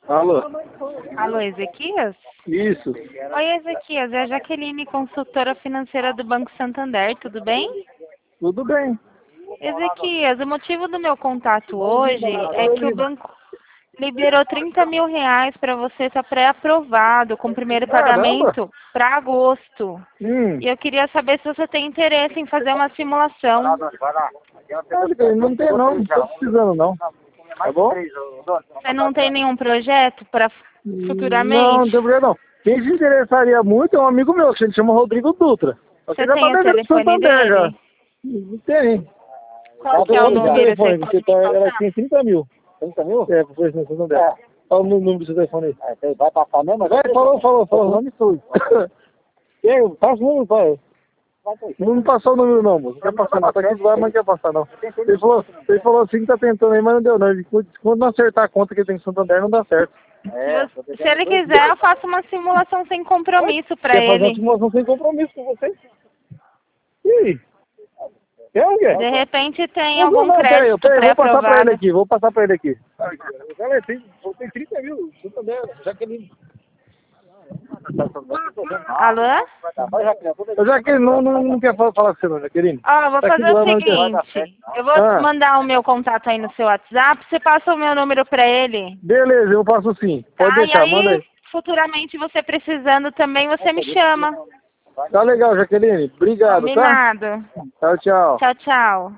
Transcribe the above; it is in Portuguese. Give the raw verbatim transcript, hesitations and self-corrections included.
Alô? Alô, Ezequias? Isso. Oi, Ezequias, é a Jaqueline, consultora financeira do Banco Santander, tudo bem? Tudo bem. Ezequias, o motivo do meu contato hoje é que o banco liberou trinta mil reais para você estar pré-aprovado com o primeiro Caramba! pagamento para agosto. Hum. E eu queria saber se você tem interesse em fazer uma simulação. Ah, Jaqueline, não tem não, não tô precisando não. Tá bom? Você não tem nenhum projeto para Não, não futuramente? tem problema não. Quem se interessaria muito é um amigo meu, que ele chama Rodrigo Dutra. Só que Você ele já tá tem o devendo pro telefone Santander já. dele? Não tem. Qual que é o Qual número? telefone? Você pode Porque tá, me ela passar? tem trinta mil. trinta mil? É, por exemplo, Santander. É. Qual o número do seu telefone aí? É, vai passar mesmo? Vai, falou, falou, falou. Nome sujo. Eu, passa o número, pai. Não me passou o número não, moço. Não quer passar não. Tá aqui do lado, mas não quer passar não. Ele falou, ele falou assim que tá tentando aí, mas não deu não. Ele, quando não acertar a conta que ele tem em Santander, não dá certo. Se, você- se ele quiser, eu faço uma simulação sem compromisso para Quer fazer uma ele. simulação sem compromisso com você? E aí? Quer ou não quer? De repente tem Não, não, algum não, peraí, crédito peraí, vou passar pra ele pré-aprovado. aqui, vou passar pra ele aqui. Cara, tem, tem trinta mil, Santander, Jaqueline. Alô? Já que ele não, não, não quer falar, falar com você não, Jaqueline. Ó, eu vou Tá aqui fazer do o lado, mas não quer. seguinte. Eu vou Ah, mandar o meu contato aí no seu WhatsApp. Você passa o meu número para ele, beleza, eu passo sim. Pode tá? E deixar, manda aí, aí. futuramente, você precisando também, você me chama. Tá legal, Jaqueline. Obrigado, tá? Combinado. Tchau, tchau. Tchau, tchau.